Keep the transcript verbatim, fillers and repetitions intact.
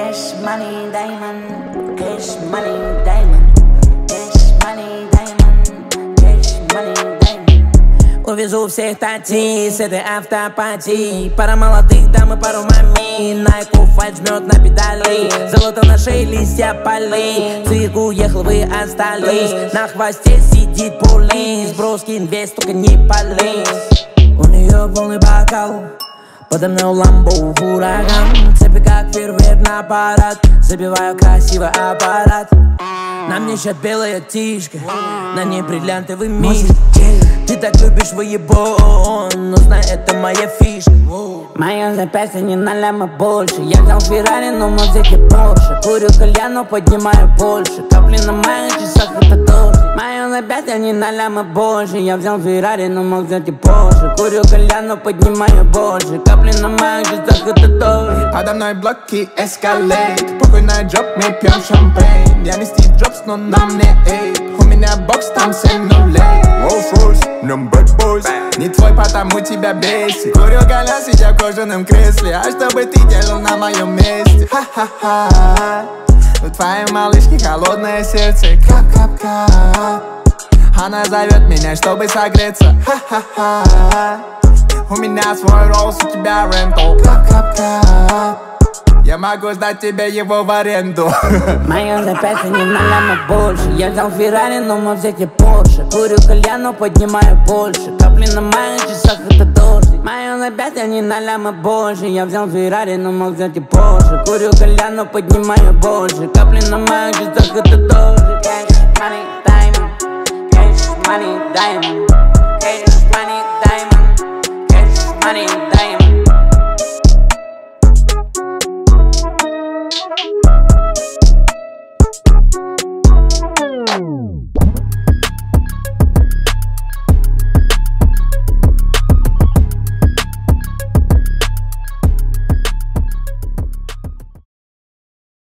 Cash money diamond, cash money diamond, cash money diamond, cash money diamond. Увезу всех татей с этой автопатией. Пара молодых дам и пару мамей. Найку фальш жмет на педали. Золото на шее, листья полей. Цирк уехал, вы остались. На хвосте сидит полис. Броскин весь, только не полез. У нее полный бокал, подо мной ламбо ураган. Цепи как фейерверк на парад. Забиваю красивый аппарат. На мне ща белая тишка, на ней бриллиантовый мир. Ты так любишь выебон, но знай, это моя фишка. Моё запястье не на ляма больше. Я взял Феррари, но музыки Порше. Курю кальян, но поднимаю больше. Капли на моих часах, это дождь. Моё запястье не на ляма больше. Я взял Феррари, но мог взять и Порше. Курю кальян, но поднимаю больше. Капли на моих часах, это дождь. Подо мной блоки эскалейт. Похуй на джоб, мы пьем шампейн. Я не Стив Джобс, но на мне эйп. У меня бокс, там семь нулей. Rolls-Royce, в нем bad boys. Не твой, потому тебя бесит. Курю кальян, сидя в кожаном кресле. А что бы ты делал на моем месте? Ха-ха-ха. У твоей малышки холодное сердце. Кап-кап-кап. Она зовет меня, чтобы согреться. Ха-ха-ха. У меня свой Rolls, у тебя рентал. Кап-кап-кап. Я могу сдать тебе его в аренду. Моё запястье не на ляма больше. Я взял Феррари, но мог взять и Порше. Курю кальян, но поднимаю больше. Капли на моих часах, это дождь. Моё запястье не на ляма больше. Я взял Феррари, но мог взять и Порше. Курю кальян, но поднимаю больше. Капли на моих часах, это дождь. Cash money diamond, cash money diamond.